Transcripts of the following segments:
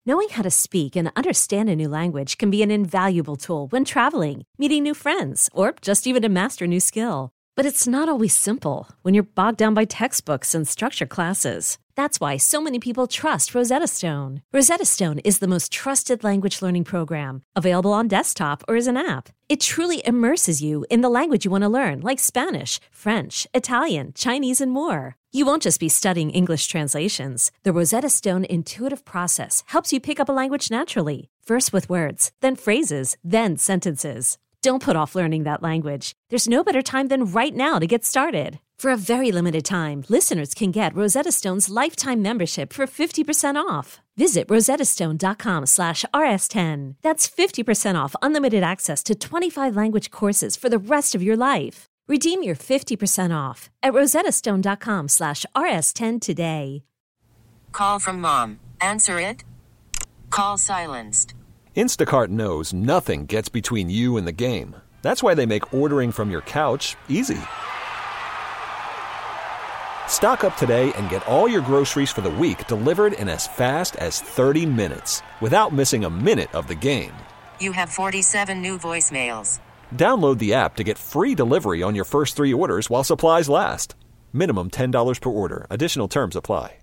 Knowing how to speak and understand a new language can be an invaluable tool when traveling, meeting new friends, or just even to master a new skill. But it's not always simple when you're bogged down by textbooks and structured classes. That's why so many people trust Rosetta Stone. Rosetta Stone is the most trusted language learning program, available on desktop or as an app. It truly immerses you in the language you want to learn, like Spanish, French, Italian, Chinese, and more. You won't just be studying English translations. The Rosetta Stone intuitive process helps you pick up a language naturally, first with words, then phrases, then sentences. Don't put off learning that language. There's no better time than right now to get started. For a very limited time, listeners can get Rosetta Stone's lifetime membership for 50% off. Visit rosettastone.com/rs10. That's 50% off unlimited access to 25 language courses for the rest of your life. Redeem your 50% off at rosettastone.com/rs10 today. Call from mom. Answer it. Call silenced. Instacart knows nothing gets between you and the game. That's why they make ordering from your couch easy. Stock up today and get all your groceries for the week delivered in as fast as 30 minutes without missing a minute of the game. You have 47 new voicemails. Download the app to get free delivery on your first 3 orders while supplies last. Minimum $10 per order. Additional terms apply.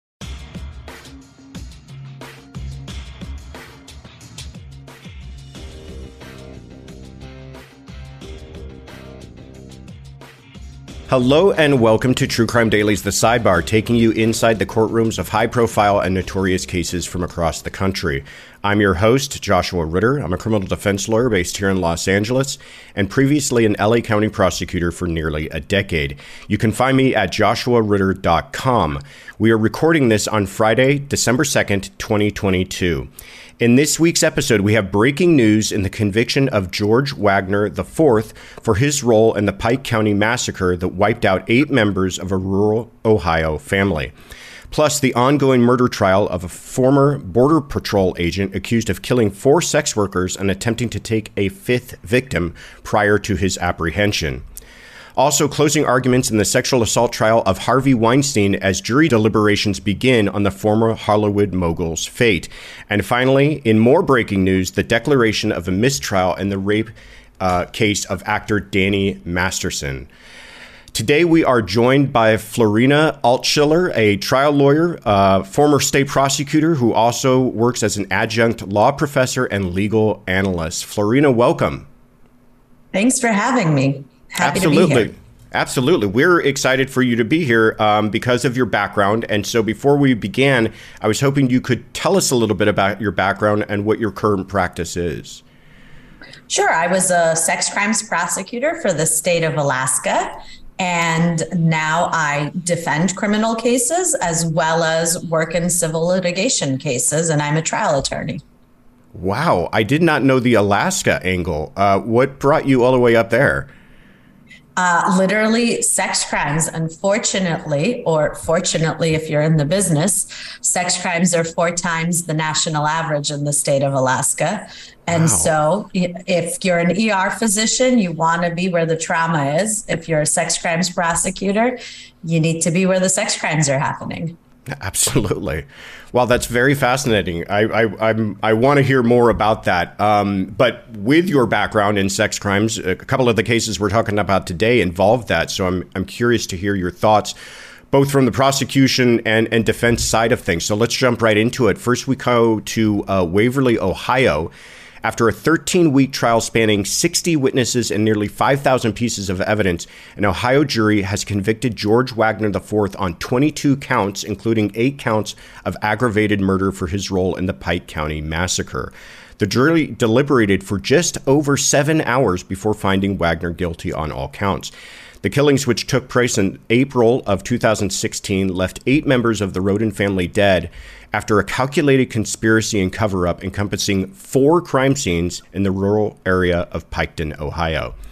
Hello and welcome to True Crime Daily's The Sidebar, taking you inside the courtrooms of high-profile and notorious cases from across the country. I'm your host, Joshua Ritter. I'm a criminal defense lawyer based here in Los Angeles and previously an LA County prosecutor for nearly a decade. You can find me at joshuaritter.com. We are recording this on Friday, December 2nd, 2022. In this week's episode, we have breaking news in the conviction of George Wagner IV for his role in the Pike County massacre that wiped out 8 members of a rural Ohio family. Plus, the ongoing murder trial of a former Border Patrol agent accused of killing 4 sex workers and attempting to take a 5th victim prior to his apprehension. Also, closing arguments in the sexual assault trial of Harvey Weinstein as jury deliberations begin on the former Hollywood mogul's fate. And finally, in more breaking news, the declaration of a mistrial in the rape case of actor Danny Masterson. Today, we are joined by Florina Altschuler, a trial lawyer, former state prosecutor who also works as an adjunct law professor and legal analyst. Florina, welcome. Thanks for having me. Happy Absolutely. to be here. Absolutely. We're excited for you to be here because of your background. And so before we began, I was hoping you could tell us a little bit about your background and what your current practice is. Sure. I was a sex crimes prosecutor for the state of Alaska. And now I defend criminal cases as well as work in civil litigation cases. And I'm a trial attorney. Wow. I did not know the Alaska angle. What brought you all the way up there? Literally sex crimes, unfortunately, or fortunately, if you're in the business, sex crimes are 4 times the national average in the state of Alaska. And Wow. So if you're an ER physician, you want to be where the trauma is. If you're a sex crimes prosecutor, you need to be where the sex crimes are happening. Absolutely. Well, that's very fascinating. I want to hear more about that. But with your background in sex crimes, a couple of the cases we're talking about today involve that. So I'm curious to hear your thoughts, both from the prosecution and defense side of things. So let's jump right into it. First, we go to Waverly, Ohio. After a 13-week trial spanning 60 witnesses and nearly 5,000 pieces of evidence, an Ohio jury has convicted George Wagner IV on 22 counts, including 8 counts of aggravated murder for his role in the Pike County massacre. The jury deliberated for just over 7 hours before finding Wagner guilty on all counts. The killings, which took place in April of 2016, left 8 members of the Roden family dead after a calculated conspiracy and cover-up encompassing 4 crime scenes in the rural area of Piketon, Ohio.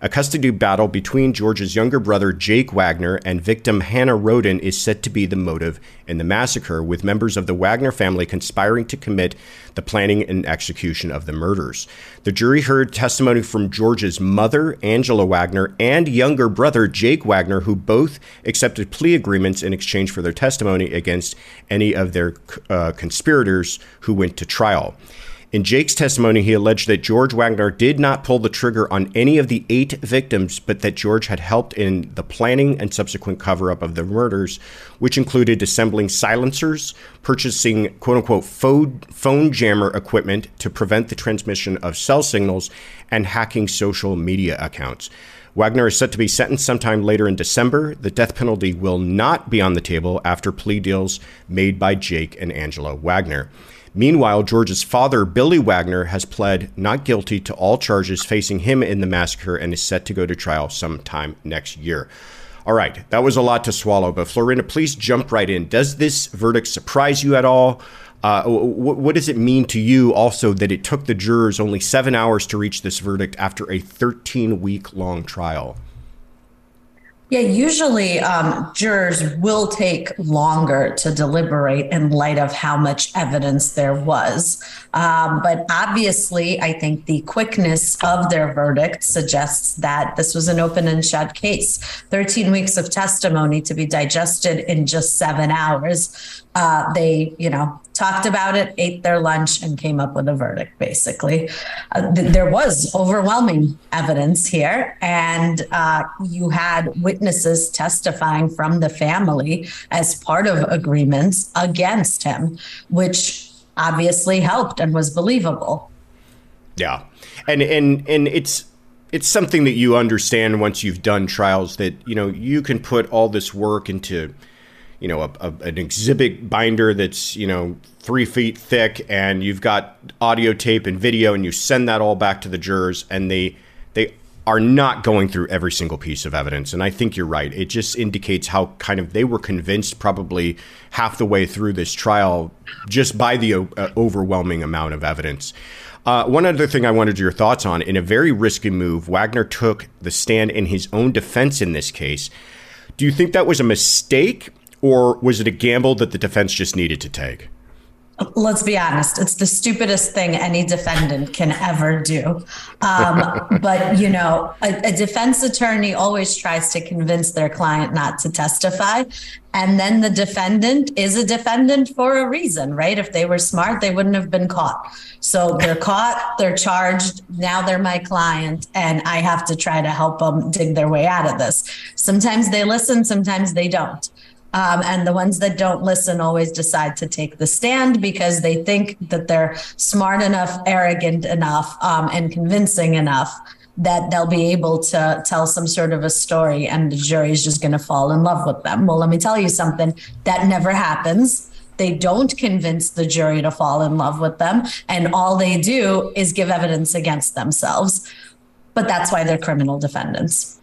A custody battle between George's younger brother, Jake Wagner, and victim Hannah Roden is said to be the motive in the massacre, with members of the Wagner family conspiring to commit the planning and execution of the murders. The jury heard testimony from George's mother, Angela Wagner, and younger brother, Jake Wagner, who both accepted plea agreements in exchange for their testimony against any of their conspirators who went to trial. In Jake's testimony, he alleged that George Wagner did not pull the trigger on any of the 8 victims, but that George had helped in the planning and subsequent cover-up of the murders, which included assembling silencers, purchasing quote-unquote phone jammer equipment to prevent the transmission of cell signals, and hacking social media accounts. Wagner is set to be sentenced sometime later in December. The death penalty will not be on the table after plea deals made by Jake and Angela Wagner. Meanwhile, George's father, Billy Wagner, has pled not guilty to all charges facing him in the massacre and is set to go to trial sometime next year. All right, that was a lot to swallow, but Florinda, please jump right in. Does this verdict surprise you at all? What does it mean to you also that it took the jurors only 7 hours to reach this verdict after a 13-week-long trial? Yeah, usually jurors will take longer to deliberate in light of how much evidence there was. But obviously, I think the quickness of their verdict suggests that this was an open and shut case. 13 weeks of testimony to be digested in just 7 hours. They, talked about it, ate their lunch, and came up with a verdict, basically. There was overwhelming evidence here, and you had witnesses testifying from the family as part of agreements against him, which obviously helped and was believable. Yeah. And it's something that you understand once you've done trials, that, you can put all this work into an exhibit binder that's, 3 feet thick, and you've got audio tape and video, and you send that all back to the jurors, and they are not going through every single piece of evidence. And I think you're right. It just indicates how kind of they were convinced probably half the way through this trial just by the overwhelming amount of evidence. One other thing I wanted your thoughts on: in a very risky move, Wagner took the stand in his own defense in this case. Do you think that was a mistake, or was it a gamble that the defense just needed to take? Let's be honest. It's the stupidest thing any defendant can ever do. But, a defense attorney always tries to convince their client not to testify. And then the defendant is a defendant for a reason, right? If they were smart, they wouldn't have been caught. So they're caught, they're charged. Now they're my client, and I have to try to help them dig their way out of this. Sometimes they listen, sometimes they don't. And the ones that don't listen always decide to take the stand because they think that they're smart enough, arrogant enough, and convincing enough that they'll be able to tell some sort of a story, and the jury's just going to fall in love with them. Well, let me tell you something. That never happens. They don't convince the jury to fall in love with them, and all they do is give evidence against themselves. But that's why they're criminal defendants.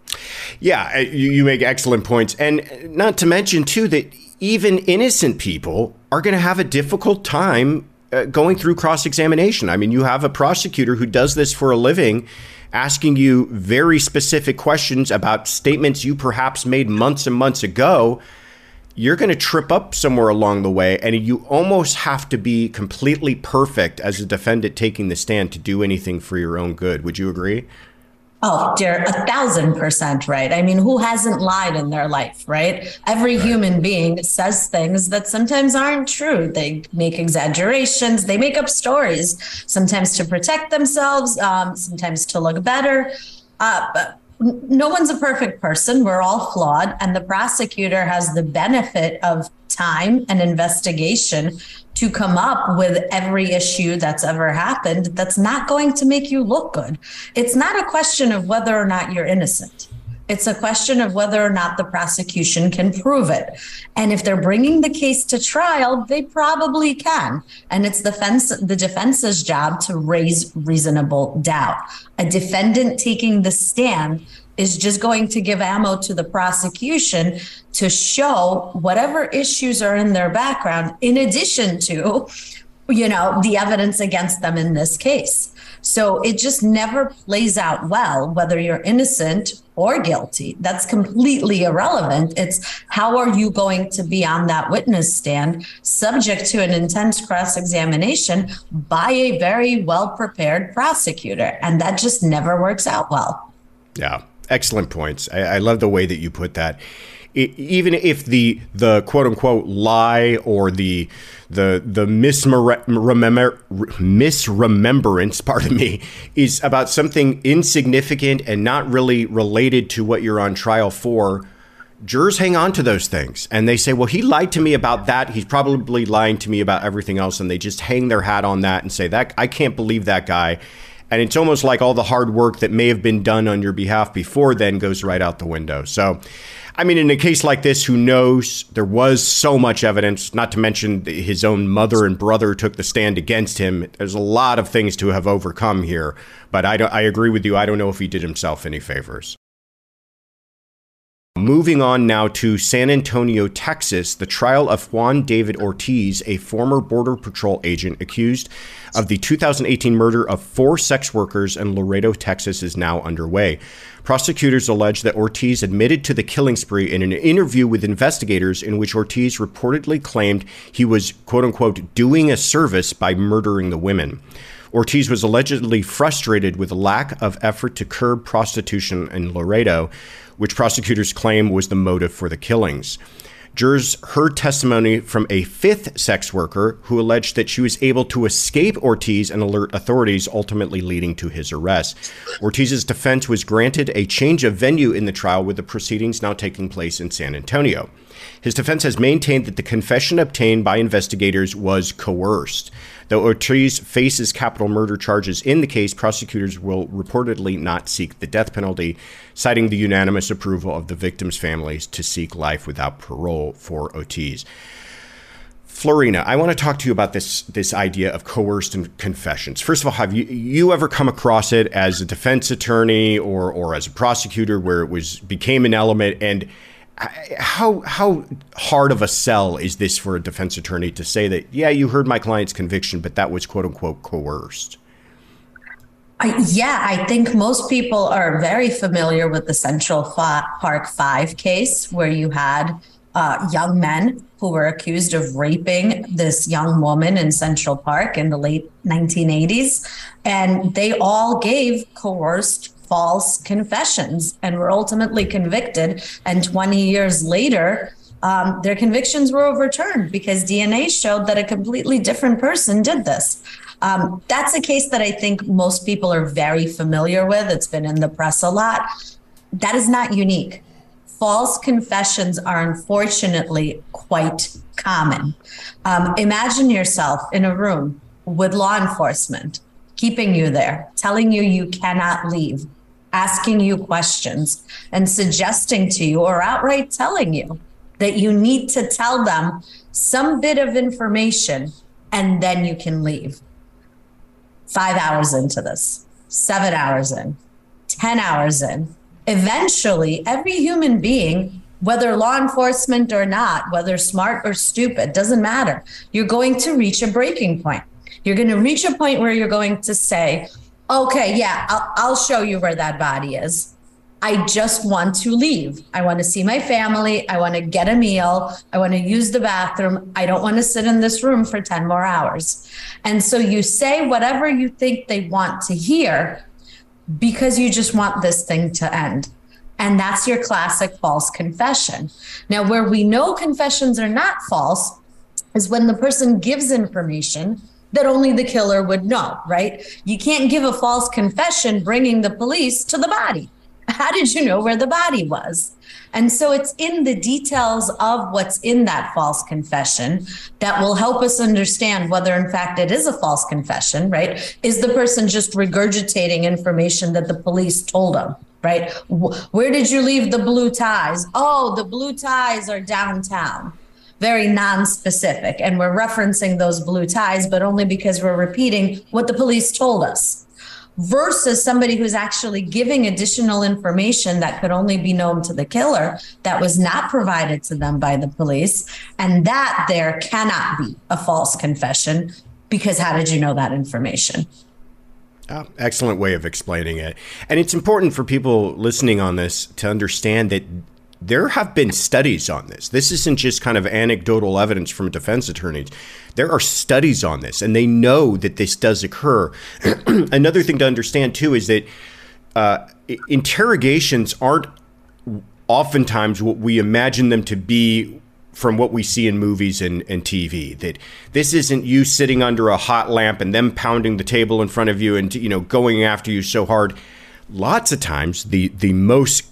Yeah, you make excellent points. And not to mention, too, that even innocent people are going to have a difficult time going through cross-examination. I mean, you have a prosecutor who does this for a living, asking you very specific questions about statements you perhaps made months and months ago. You're going to trip up somewhere along the way, and you almost have to be completely perfect as a defendant taking the stand to do anything for your own good. Would you agree? Oh, dear, 1,000% right. I mean, who hasn't lied in their life, right? Every human being says things that sometimes aren't true. They make exaggerations. They make up stories, sometimes to protect themselves, sometimes to look better. But no one's a perfect person. We're all flawed. And the prosecutor has the benefit of time and investigation to come up with every issue that's ever happened that's not going to make you look good. It's not a question of whether or not you're innocent. It's a question of whether or not the prosecution can prove it. And if they're bringing the case to trial, they probably can. And it's the defense's job to raise reasonable doubt. A defendant taking the stand is just going to give ammo to the prosecution to show whatever issues are in their background, in addition to the evidence against them in this case. So it just never plays out well, whether you're innocent or guilty. That's completely irrelevant. It's how are you going to be on that witness stand, subject to an intense cross-examination by a very well-prepared prosecutor. And that just never works out well. Yeah, excellent points. I love the way that you put that. Even if the quote unquote lie or the misremembrance, pardon me, is about something insignificant and not really related to what you're on trial for, jurors hang on to those things and they say, well, he lied to me about that. He's probably lying to me about everything else. And they just hang their hat on that and say that I can't believe that guy. And it's almost like all the hard work that may have been done on your behalf before then goes right out the window. So, I mean, in a case like this, who knows? There was so much evidence, not to mention his own mother and brother took the stand against him. There's a lot of things to have overcome here. But I agree with you. I don't know if he did himself any favors. Moving on now to San Antonio, Texas, the trial of Juan David Ortiz, a former Border Patrol agent accused of the 2018 murder of 4 sex workers in Laredo, Texas, is now underway. Prosecutors allege that Ortiz admitted to the killing spree in an interview with investigators in which Ortiz reportedly claimed he was, quote unquote, doing a service by murdering the women. Ortiz was allegedly frustrated with a lack of effort to curb prostitution in Laredo, which prosecutors claim was the motive for the killings. Jurors heard testimony from a 5th sex worker who alleged that she was able to escape Ortiz and alert authorities, ultimately leading to his arrest. Ortiz's defense was granted a change of venue in the trial, with the proceedings now taking place in San Antonio. His defense has maintained that the confession obtained by investigators was coerced. Though Ortiz faces capital murder charges in the case, prosecutors will reportedly not seek the death penalty, citing the unanimous approval of the victims' families to seek life without parole for Ortiz. Florina, I want to talk to you about this idea of coerced confessions. First of all, have you ever come across it as a defense attorney or as a prosecutor where it became an element? And how hard of a sell is this for a defense attorney to say that, yeah, you heard my client's conviction, but that was, quote unquote, coerced? I think most people are very familiar with the Central Park 5 case, where you had young men who were accused of raping this young woman in Central Park in the late 1980s. And they all gave coerced false confessions and were ultimately convicted. And 20 years later, their convictions were overturned because DNA showed that a completely different person did this. That's a case that I think most people are very familiar with. It's been in the press a lot. That is not unique. False confessions are unfortunately quite common. Imagine yourself in a room with law enforcement, keeping you there, telling you you cannot leave, asking you questions, and suggesting to you or outright telling you that you need to tell them some bit of information and then you can leave. 5 hours into this, 7 hours in, 10 hours in, eventually every human being, whether law enforcement or not, whether smart or stupid, doesn't matter. You're going to reach a breaking point. You're going to reach a point where you're going to say, okay, yeah, I'll show you where that body is. I just want to leave. I want to see my family. I want to get a meal. I want to use the bathroom. I don't want to sit in this room for 10 more hours. And so you say whatever you think they want to hear because you just want this thing to end. And that's your classic false confession. Now, where we know confessions are not false is when the person gives information that only the killer would know, right? You can't give a false confession bringing the police to the body. How did you know where the body was? And so it's in the details of what's in that false confession that will help us understand whether in fact it is a false confession, right? Is the person just regurgitating information that the police told them, right? Where did you leave the blue ties? Oh, the blue ties are downtown. Very non-specific. And we're referencing those blue ties, but only because we're repeating what the police told us. Versus somebody who's actually giving additional information that could only be known to the killer that was not provided to them by the police. And that there cannot be a false confession because how did you know that information? Excellent way of explaining it. And it's important for people listening on this to understand that there have been studies on this. This isn't just kind of anecdotal evidence from defense attorneys. There are studies on this, and they know that this does occur. Another thing to understand, too, is that interrogations aren't oftentimes what we imagine them to be from what we see in movies and TV. That this isn't you sitting under a hot lamp and them pounding the table in front of you and, you know, going after you so hard. Lots of times the most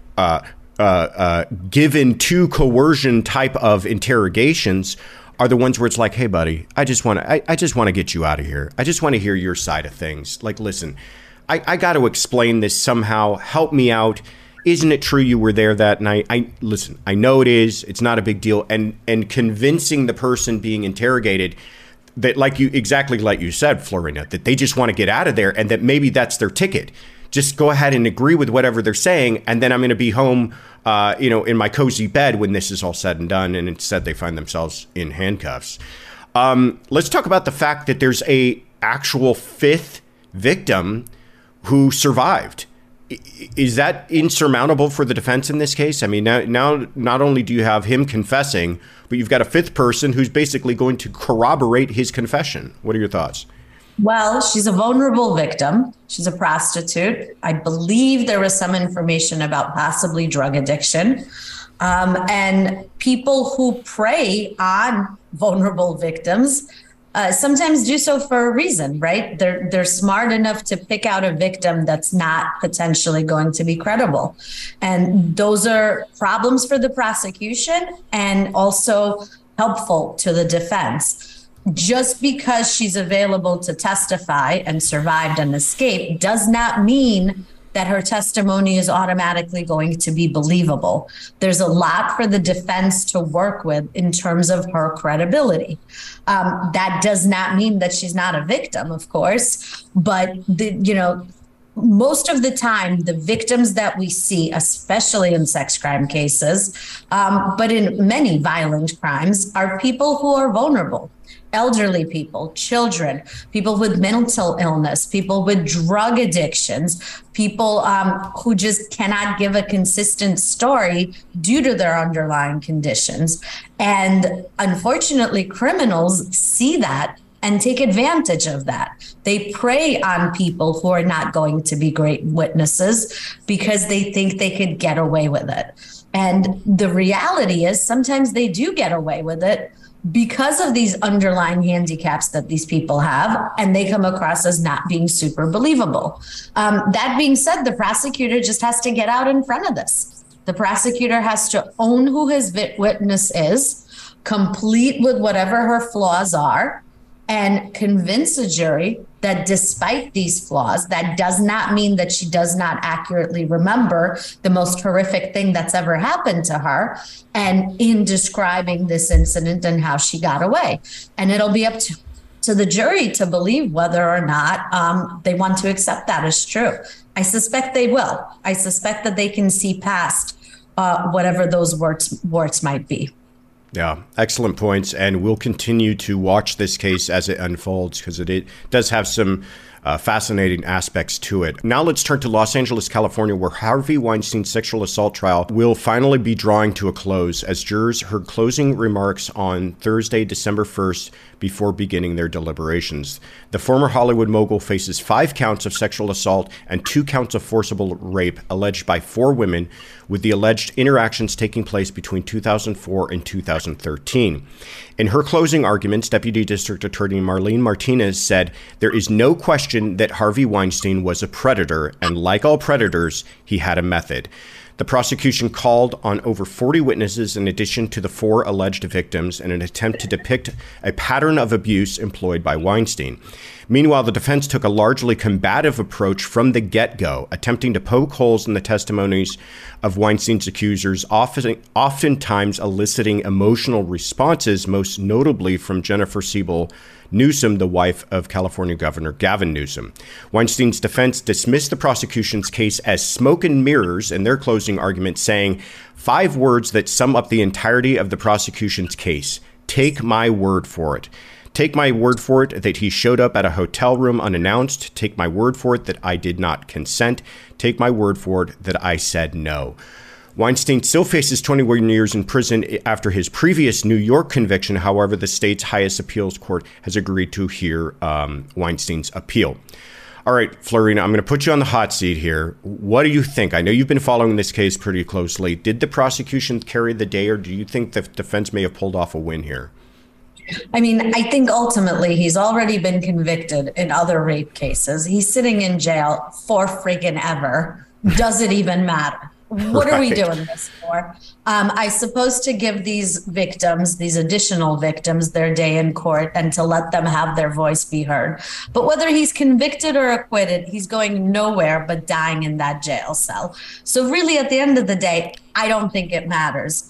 given to coercion type of interrogations are the ones where it's like, hey, buddy, I just want to get you out of here. I just want to hear your side of things. Like, listen, I got to explain this somehow. Help me out. Isn't it true you were there that night? Listen, I know it is. It's not a big deal. And convincing the person being interrogated that, exactly like you said, Florina, that they just want to get out of there and that maybe that's their ticket. Just go ahead and agree with whatever they're saying, and then I'm going to be home, in my cozy bed when this is all said and done. And instead, they find themselves in handcuffs. Let's talk about the fact that there's a actual fifth victim who survived. Is that insurmountable for the defense in this case? I mean, now not only do you have him confessing, but you've got a fifth person who's basically going to corroborate his confession. What are your thoughts? Well, she's a vulnerable victim. She's a prostitute. I believe there was some information about possibly drug addiction. And people who prey on vulnerable victims sometimes do so for a reason, right? They're smart enough to pick out a victim that's not potentially going to be credible. And those are problems for the prosecution and also helpful to the defense. Just because she's available to testify and survived and escaped does not mean that her testimony is automatically going to be believable. There's a lot for the defense to work with in terms of her credibility. That does not mean that she's not a victim, of course, but most of the time, the victims that we see, especially in sex crime cases, but in many violent crimes, are people who are vulnerable. Elderly people, children, people with mental illness, people with drug addictions, people who just cannot give a consistent story due to their underlying conditions. And unfortunately, criminals see that and take advantage of that. They prey on people who are not going to be great witnesses because they think they could get away with it. And the reality is sometimes they do get away with it because of these underlying handicaps that these people have, and they come across as not being super believable. That being said, the prosecutor just has to get out in front of this. The prosecutor has to own who his witness is, complete with whatever her flaws are, and convince a jury that despite these flaws, that does not mean that she does not accurately remember the most horrific thing that's ever happened to her, and in describing this incident and how she got away. And it'll be up to the jury to believe whether or not they want to accept that as true. I suspect they will. I suspect that they can see past whatever those warts might be. Yeah, excellent points. And we'll continue to watch this case as it unfolds because it does have some fascinating aspects to it. Now let's turn to Los Angeles, California, where Harvey Weinstein's sexual assault trial will finally be drawing to a close as jurors heard closing remarks on Thursday, December 1st, before beginning their deliberations. The former Hollywood mogul faces 5 counts of sexual assault and 2 counts of forcible rape alleged by 4 women, with the alleged interactions taking place between 2004 and 2013. In her closing arguments, Deputy District Attorney Marlene Martinez said, "There is no question that Harvey Weinstein was a predator, and like all predators, he had a method." The prosecution called on over 40 witnesses in addition to the 4 alleged victims in an attempt to depict a pattern of abuse employed by Weinstein. Meanwhile, the defense took a largely combative approach from the get-go, attempting to poke holes in the testimonies of Weinstein's accusers, oftentimes eliciting emotional responses, most notably from Jennifer Siebel Newsom, the wife of California Governor Gavin Newsom. Weinstein's defense dismissed the prosecution's case as smoke and mirrors in their closing argument, saying 5 words that sum up the entirety of the prosecution's case. Take my word for it. Take my word for it that he showed up at a hotel room unannounced. Take my word for it that I did not consent. Take my word for it that I said no. Weinstein still faces 21 years in prison after his previous New York conviction. However, the state's highest appeals court has agreed to hear Weinstein's appeal. All right, Florina, I'm going to put you on the hot seat here. What do you think? I know you've been following this case pretty closely. Did the prosecution carry the day, or do you think the defense may have pulled off a win here? I mean, I think ultimately he's already been convicted in other rape cases. He's sitting in jail for friggin' ever. Does it even matter? What are we doing this for? I suppose to give these victims, these additional victims, their day in court and to let them have their voice be heard. But whether he's convicted or acquitted, he's going nowhere but dying in that jail cell. So really, at the end of the day, I don't think it matters.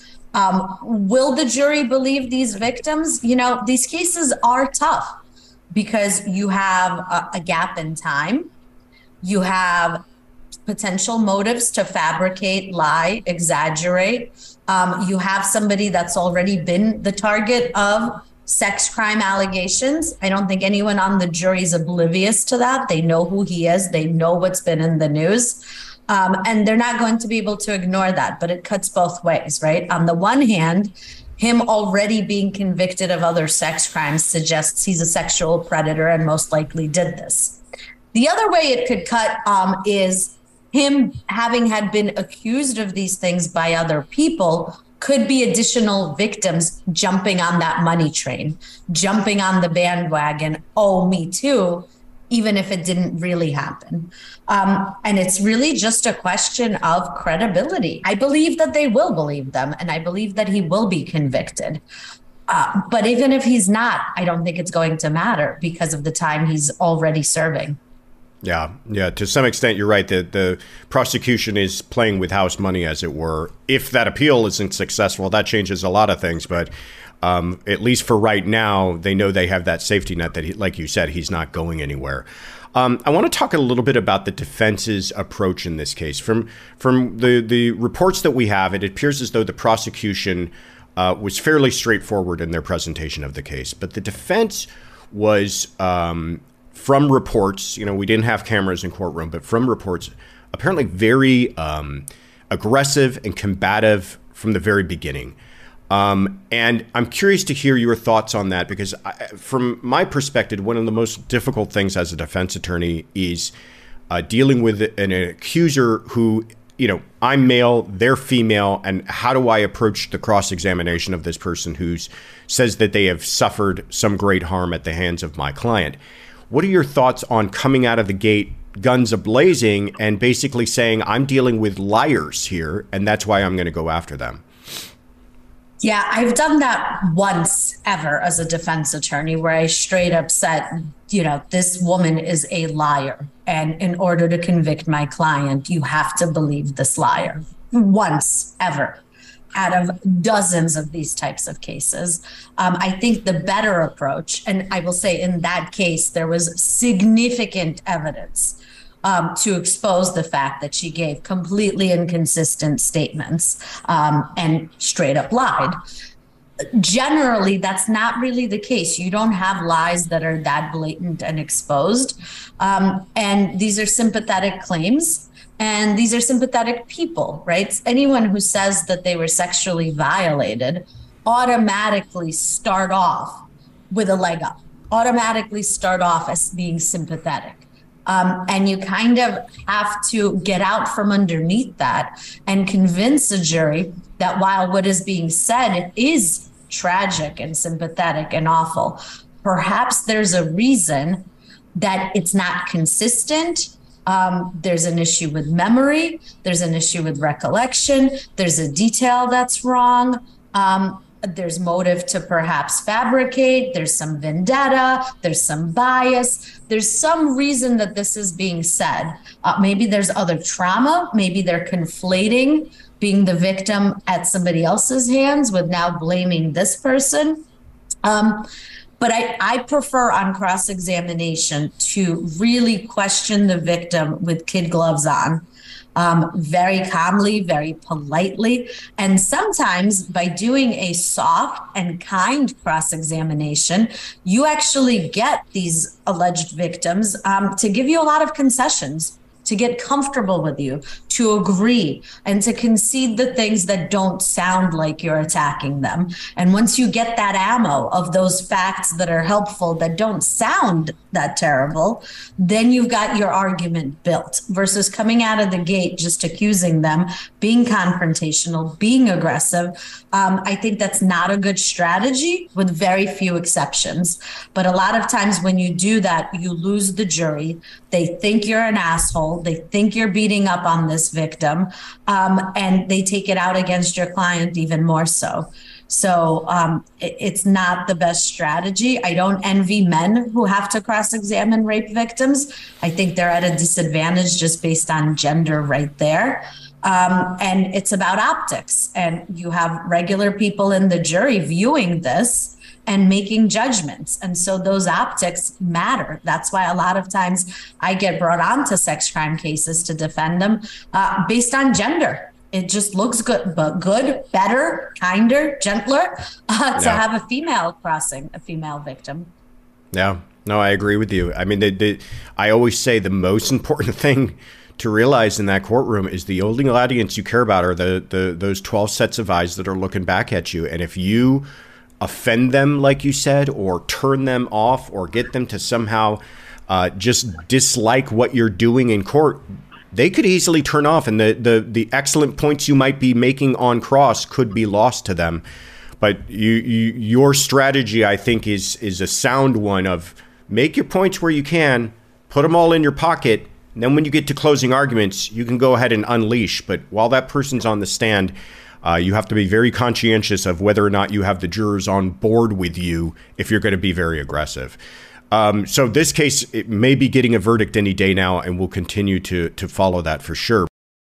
Will the jury believe these victims? You know, these cases are tough because you have a gap in time. You have potential motives to fabricate, lie, exaggerate. You have somebody that's already been the target of sex crime allegations. I don't think anyone on the jury is oblivious to that. They know who he is. They know what's been in the news. And they're not going to be able to ignore that. But it cuts both ways, right? On the one hand, him already being convicted of other sex crimes suggests he's a sexual predator and most likely did this. The other way it could cut is him having had been accused of these things by other people could be additional victims jumping on that money train, jumping on the bandwagon. Oh, me too, even if it didn't really happen. And it's really just a question of credibility. I believe that they will believe them, and I believe that he will be convicted. But even if he's not, I don't think it's going to matter because of the time he's already serving. Yeah. To some extent, you're right. The prosecution is playing with house money, as it were. If that appeal isn't successful, that changes a lot of things. But at least for right now, they know they have that safety net that, like you said, he's not going anywhere. I want to talk a little bit about the defense's approach in this case. From the reports that we have, it appears as though the prosecution was fairly straightforward in their presentation of the case. But the defense was... from reports, we didn't have cameras in courtroom, but from reports, apparently very aggressive and combative from the very beginning. And I'm curious to hear your thoughts on that, because from my perspective, one of the most difficult things as a defense attorney is dealing with an accuser who, I'm male, they're female, and how do I approach the cross-examination of this person who says that they have suffered some great harm at the hands of my client? What are your thoughts on coming out of the gate, guns a-blazing, and basically saying, I'm dealing with liars here, and that's why I'm going to go after them? Yeah, I've done that once ever as a defense attorney, where I straight up said, this woman is a liar. And in order to convict my client, you have to believe this liar. Once ever. Out of dozens of these types of cases. I think the better approach, and I will say in that case, there was significant evidence to expose the fact that she gave completely inconsistent statements and straight up lied. Generally, that's not really the case. You don't have lies that are that blatant and exposed. And these are sympathetic claims. And these are sympathetic people, right? Anyone who says that they were sexually violated automatically start off with a leg up, automatically start off as being sympathetic. And you kind of have to get out from underneath that and convince a jury that while what is being said is tragic and sympathetic and awful, perhaps there's a reason that it's not consistent. There's an issue with memory. There's an issue with recollection. There's a detail that's wrong. There's motive to perhaps fabricate. There's some vendetta. There's some bias. There's some reason that this is being said. Maybe there's other trauma. Maybe they're conflating being the victim at somebody else's hands with now blaming this person. But I prefer on cross-examination to really question the victim with kid gloves on very calmly, very politely. And sometimes by doing a soft and kind cross-examination, you actually get these alleged victims to give you a lot of concessions, to get comfortable with you, to agree, and to concede the things that don't sound like you're attacking them. And once you get that ammo of those facts that are helpful, that don't sound that terrible, then you've got your argument built versus coming out of the gate just accusing them, being confrontational, being aggressive. I think that's not a good strategy, with very few exceptions. But a lot of times when you do that, you lose the jury. They think you're an asshole. They think you're beating up on this victim, and they take it out against your client even more so. So it's not the best strategy. I don't envy men who have to cross-examine rape victims. I think they're at a disadvantage just based on gender right there. And it's about optics. And you have regular people in the jury viewing this and making judgments. And so those optics matter. That's why a lot of times I get brought on to sex crime cases to defend them based on gender. It just looks good, but good, better, kinder, gentler to have a female crossing, a female victim. Yeah, no, I agree with you. I mean, I always say the most important thing to realize in that courtroom is the only audience you care about are those 12 sets of eyes that are looking back at you. And if you offend them, like you said, or turn them off, or get them to somehow just dislike what you're doing in court, they could easily turn off, and the excellent points you might be making on cross could be lost to them. But your strategy, I think, is a sound one of make your points where you can, put them all in your pocket, and then when you get to closing arguments, you can go ahead and unleash. But while that person's on the stand, you have to be very conscientious of whether or not you have the jurors on board with you if you're going to be very aggressive. So this case, it may be getting a verdict any day now, and we'll continue to follow that for sure.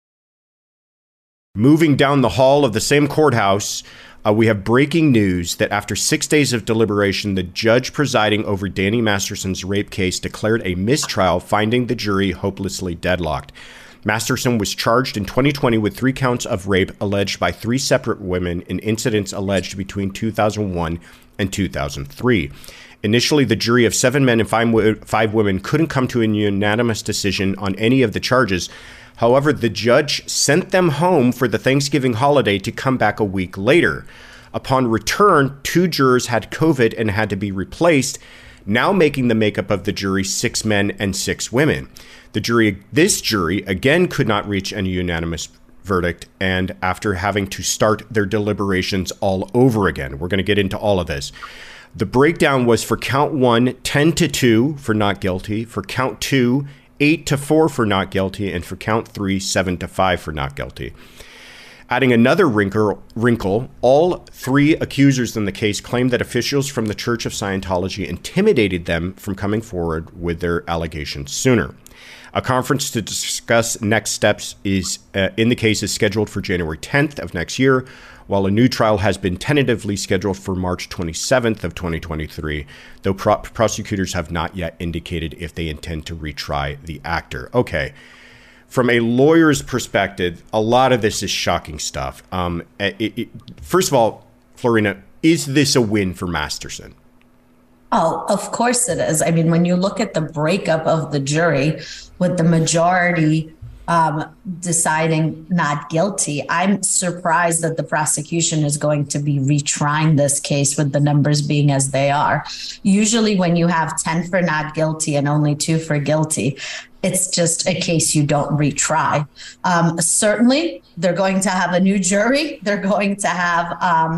Moving down the hall of the same courthouse, we have breaking news that after 6 days of deliberation, the judge presiding over Danny Masterson's rape case declared a mistrial, finding the jury hopelessly deadlocked. Masterson was charged in 2020 with 3 counts of rape alleged by 3 separate women in incidents alleged between 2001 and 2003. Initially, the jury of 7 men and 5 women couldn't come to a unanimous decision on any of the charges. However, the judge sent them home for the Thanksgiving holiday to come back a week later. Upon return, 2 jurors had COVID and had to be replaced, now making the makeup of the jury 6 men and 6 women. This jury again could not reach a unanimous verdict, and after having to start their deliberations all over again. We're going to get into all of this. The breakdown was for count 1, 10-2 for not guilty, for count 2, 8-4 for not guilty, and for count 3, 7-5 for not guilty. Adding another wrinkle, all 3 accusers in the case claimed that officials from the Church of Scientology intimidated them from coming forward with their allegations sooner. A conference to discuss next steps in the case is scheduled for January 10th of next year, while a new trial has been tentatively scheduled for March 27th of 2023, though prosecutors have not yet indicated if they intend to retry the actor. Okay. From a lawyer's perspective, a lot of this is shocking stuff. First of all, Florina, is this a win for Masterson? Oh, of course it is. I mean, when you look at the breakup of the jury with the majority deciding not guilty, I'm surprised that the prosecution is going to be retrying this case with the numbers being as they are. Usually when you have 10 for not guilty and only 2 for guilty, it's just a case you don't retry. Certainly, they're going to have a new jury. They're going to have,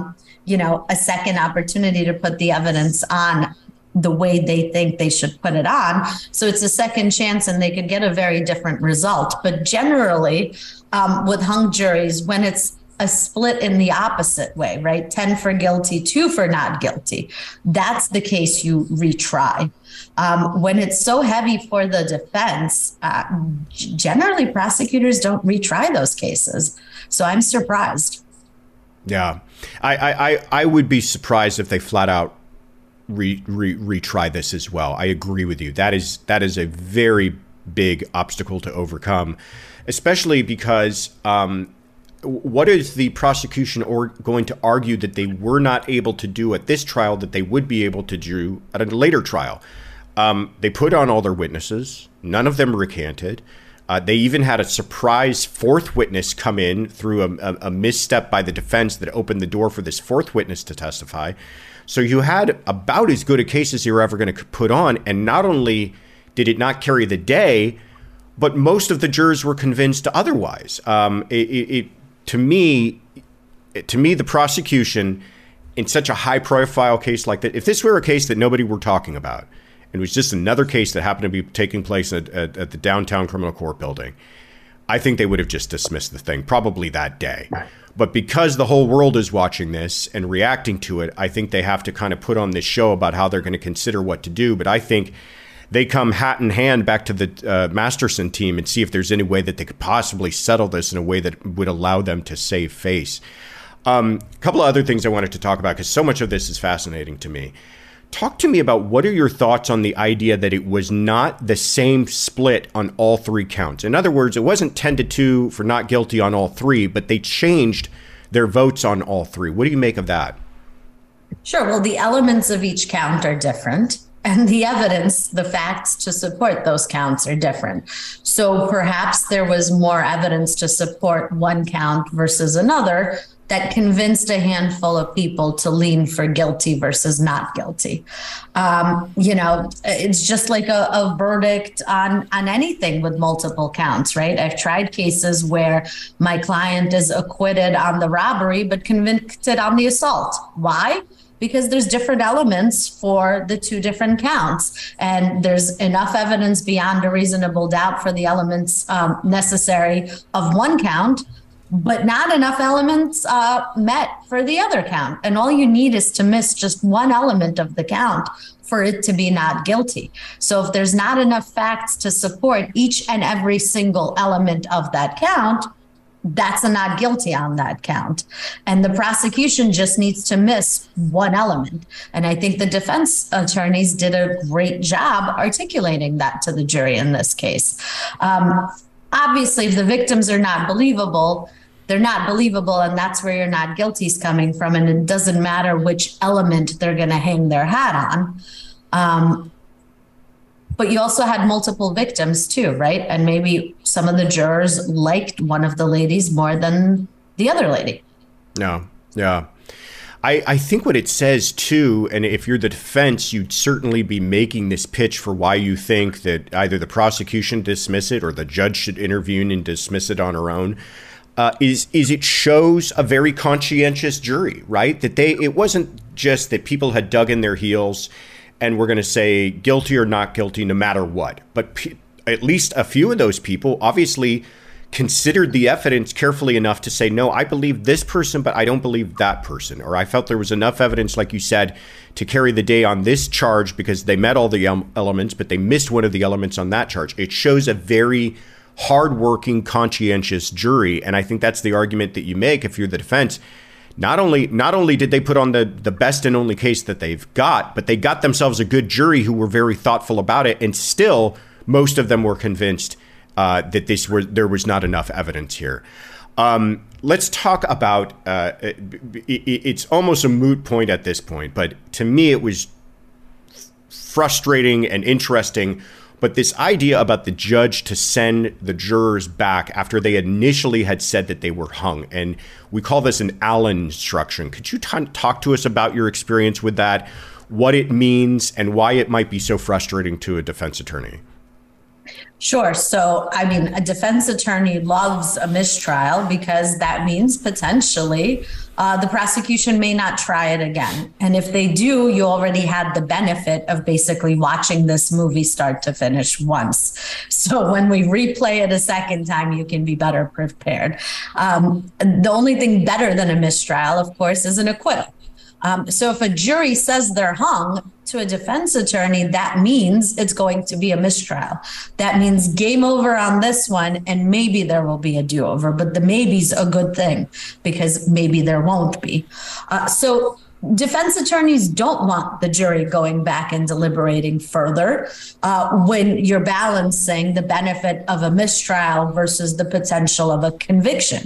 a second opportunity to put the evidence on the way they think they should put it on. So it's a second chance and they could get a very different result. But generally, with hung juries, when it's a split in the opposite way, right? 10 for guilty, 2 for not guilty. That's the case you retry. When it's so heavy for the defense, generally prosecutors don't retry those cases. So I'm surprised. Yeah, I would be surprised if they flat out retry this as well. I agree with you. That is a very big obstacle to overcome, especially because what is the prosecution going to argue that they were not able to do at this trial that they would be able to do at a later trial? They put on all their witnesses. None of them recanted. They even had a surprise fourth witness come in through a misstep by the defense that opened the door for this fourth witness to testify. So you had about as good a case as you were ever going to put on. And not only did it not carry the day, but most of the jurors were convinced otherwise. To me, the prosecution in such a high profile case like that, if this were a case that nobody were talking about, it was just another case that happened to be taking place at the downtown criminal court building, I think they would have just dismissed the thing probably that day. Right. But because the whole world is watching this and reacting to it, I think they have to kind of put on this show about how they're going to consider what to do. But I think they come hat in hand back to the Masterson team and see if there's any way that they could possibly settle this in a way that would allow them to save face. A couple of other things I wanted to talk about, because so much of this is fascinating to me. Talk to me about what are your thoughts on the idea that it was not the same split on all three counts. In other words, it wasn't 10-2 for not guilty on all three, but they changed their votes on all three. What do you make of that? Sure. Well, the elements of each count are different. And the evidence, the facts to support those counts are different. So perhaps there was more evidence to support one count versus another that convinced a handful of people to lean for guilty versus not guilty. It's just like a verdict on anything with multiple counts, right? I've tried cases where my client is acquitted on the robbery, but convicted on the assault. Why? Because there's different elements for the two different counts. And there's enough evidence beyond a reasonable doubt for the elements necessary of one count, but not enough elements met for the other count. And all you need is to miss just one element of the count for it to be not guilty. So if there's not enough facts to support each and every single element of that count, that's a not guilty on that count. And the prosecution just needs to miss one element. And I think the defense attorneys did a great job articulating that to the jury in this case. Obviously, if the victims are not believable, they're not believable, and that's where your not guilty is coming from. And it doesn't matter which element they're going to hang their hat on. But you also had multiple victims too, right? And maybe some of the jurors liked one of the ladies more than the other lady. No, yeah. I think what it says too, and if you're the defense, you'd certainly be making this pitch for why you think that either the prosecution dismiss it or the judge should intervene and dismiss it on her own. Is it shows a very conscientious jury, right? That it wasn't just that people had dug in their heels and we're going to say guilty or not guilty no matter what. But at least a few of those people obviously considered the evidence carefully enough to say, no, I believe this person, but I don't believe that person. Or I felt there was enough evidence, like you said, to carry the day on this charge because they met all the elements, but they missed one of the elements on that charge. It shows a very hardworking, conscientious jury. And I think that's the argument that you make if you're the defense. Not only did they put on the best and only case that they've got, but they got themselves a good jury who were very thoughtful about it. And still, most of them were convinced that there was not enough evidence here. Let's talk about, it's almost a moot point at this point, but to me it was frustrating and interesting. But this idea about the judge to send the jurors back after they initially had said that they were hung, and we call this an Allen instruction. Could you talk to us about your experience with that, what it means, and why it might be so frustrating to a defense attorney? Sure. So, a defense attorney loves a mistrial because that means potentially the prosecution may not try it again. And if they do, you already had the benefit of basically watching this movie start to finish once. So when we replay it a second time, you can be better prepared. The only thing better than a mistrial, of course, is an acquittal. So if a jury says they're hung to a defense attorney, that means it's going to be a mistrial. That means game over on this one, and maybe there will be a do-over. But the maybe's a good thing because maybe there won't be. So defense attorneys don't want the jury going back and deliberating further when you're balancing the benefit of a mistrial versus the potential of a conviction.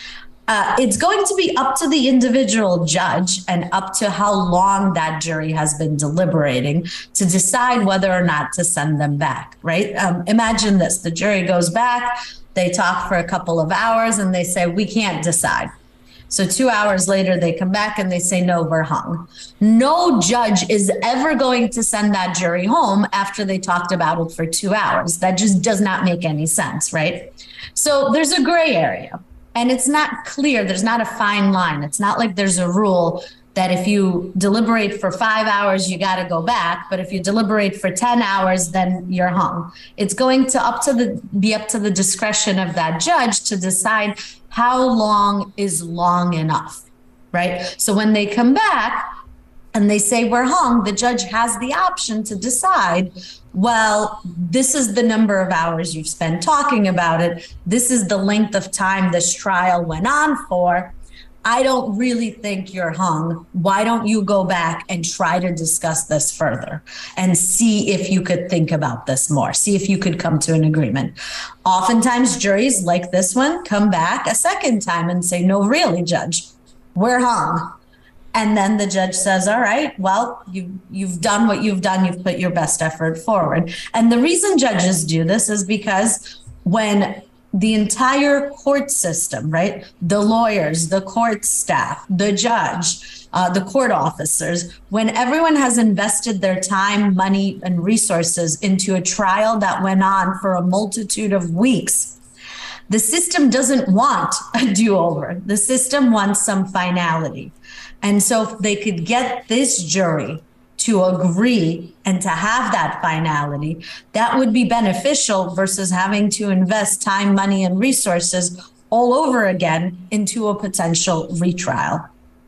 It's going to be up to the individual judge and up to how long that jury has been deliberating to decide whether or not to send them back, right? Imagine this, the jury goes back, they talk for a couple of hours and they say, we can't decide. So 2 hours later, they come back and they say, no, we're hung. No judge is ever going to send that jury home after they talked about it for 2 hours. That just does not make any sense, right? So there's a gray area and it's not clear. There's not a fine line. It's not like there's a rule that if you deliberate for 5 hours, you got to go back. But if you deliberate for 10 hours, then you're hung. It's going to be up to the discretion of that judge to decide how long is long enough, right? So when they come back and they say we're hung, the judge has the option to decide, well, this is the number of hours you've spent talking about it. This is the length of time this trial went on for. I don't really think you're hung. Why don't you go back and try to discuss this further and see if you could think about this more, see if you could come to an agreement. Oftentimes juries like this one come back a second time and say, no, really, judge, we're hung. And then the judge says, all right, well, you've done what you've done. You've put your best effort forward. And the reason judges do this is because when the entire court system, right? The lawyers, the court staff, the judge, the court officers, when everyone has invested their time, money, and resources into a trial that went on for a multitude of weeks, the system doesn't want a do-over. The system wants some finality. And so if they could get this jury to agree and to have that finality, that would be beneficial versus having to invest time, money, and resources all over again into a potential retrial.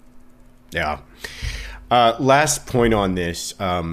Yeah. Last point on this.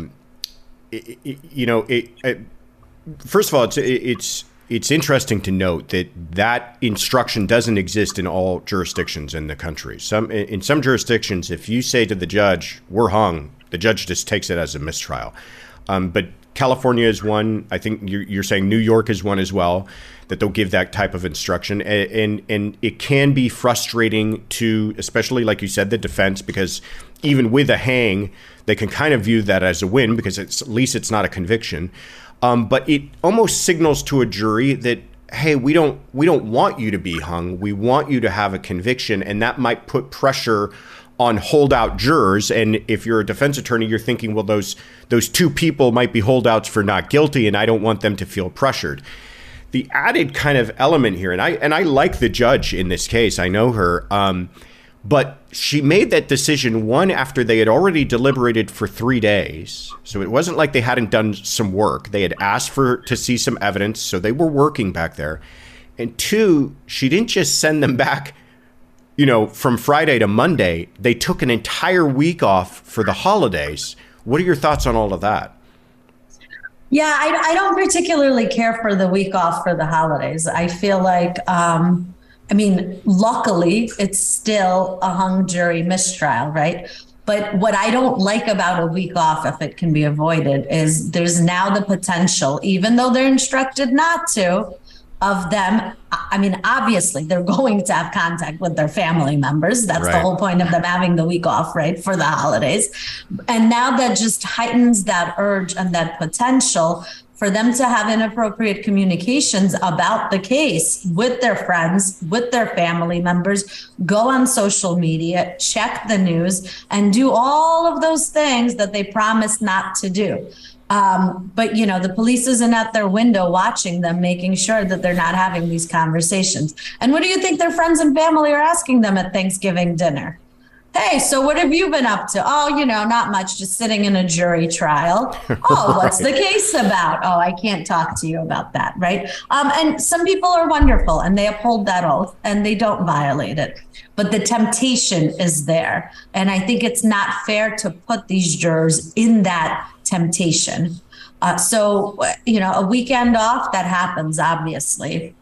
First of all, it's interesting to note that instruction doesn't exist in all jurisdictions in the country. In some jurisdictions, if you say to the judge, we're hung, the judge just takes it as a mistrial. But California is one. I think you're saying New York is one as well, that they'll give that type of instruction. And it can be frustrating to, especially like you said, the defense, because even with a hang, they can kind of view that as a win because at least it's not a conviction. But it almost signals to a jury that, hey, we don't want you to be hung. We want you to have a conviction. And that might put pressure on holdout jurors. And if you're a defense attorney, you're thinking, well, those two people might be holdouts for not guilty, and I don't want them to feel pressured. The added kind of element here, and I like the judge in this case, I know her, but she made that decision one after they had already deliberated for 3 days. So it wasn't like they hadn't done some work. They had asked to see some evidence, so they were working back there. And two, she didn't just send them back, from Friday to Monday. They took an entire week off for the holidays. What are your thoughts on all of that? Yeah, I don't particularly care for the week off for the holidays. I feel like, luckily, it's still a hung jury mistrial, right? But what I don't like about a week off, if it can be avoided, is there's now the potential, even though they're instructed not to, of them. Obviously, they're going to have contact with their family members. That's right. The whole point of them having the week off, right, for the holidays. And now that just heightens that urge and that potential for them to have inappropriate communications about the case with their friends, with their family members, go on social media, check the news, and do all of those things that they promised not to do. But the police isn't at their window watching them, making sure that they're not having these conversations. And what do you think their friends and family are asking them at Thanksgiving dinner? Hey, so what have you been up to? Oh, not much, just sitting in a jury trial. Oh, what's the case about? Oh, I can't talk to you about that, right? And some people are wonderful and they uphold that oath and they don't violate it. But the temptation is there. And I think it's not fair to put these jurors in that temptation. So a weekend off, that happens, obviously.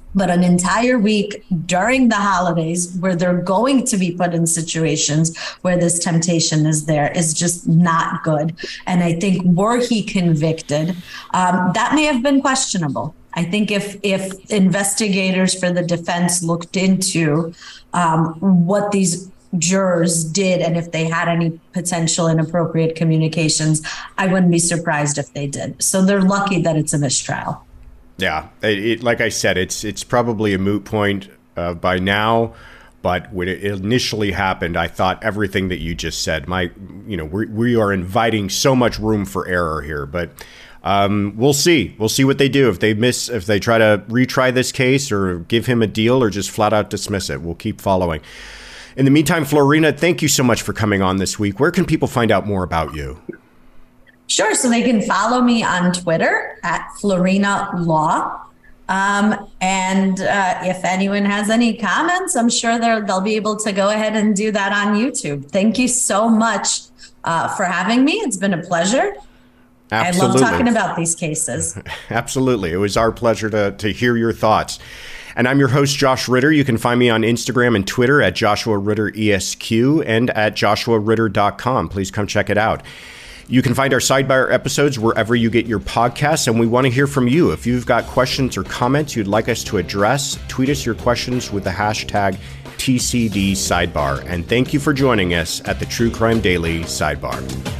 But an entire week during the holidays where they're going to be put in situations where this temptation is there is just not good. And I think were he convicted, that may have been questionable. I think if investigators for the defense looked into what these jurors did and if they had any potential inappropriate communications, I wouldn't be surprised if they did. So they're lucky that it's a mistrial. Yeah, like I said, it's probably a moot point by now. But when it initially happened, I thought everything that you just said. We are inviting so much room for error here. But we'll see. We'll see what they do. If they try to retry this case or give him a deal or just flat out dismiss it. We'll keep following. In the meantime, Florina, thank you so much for coming on this week. Where can people find out more about you? Sure. So they can follow me on Twitter at Florina Law. And if anyone has any comments, I'm sure they'll be able to go ahead and do that on YouTube. Thank you so much for having me. It's been a pleasure. Absolutely. I love talking about these cases. Absolutely. It was our pleasure to hear your thoughts. And I'm your host, Josh Ritter. You can find me on Instagram and Twitter at Joshua Ritter ESQ and at joshuaritter.com. Please come check it out. You can find our Sidebar episodes wherever you get your podcasts, and we want to hear from you. If you've got questions or comments you'd like us to address, tweet us your questions with the hashtag TCD Sidebar. And thank you for joining us at the True Crime Daily Sidebar.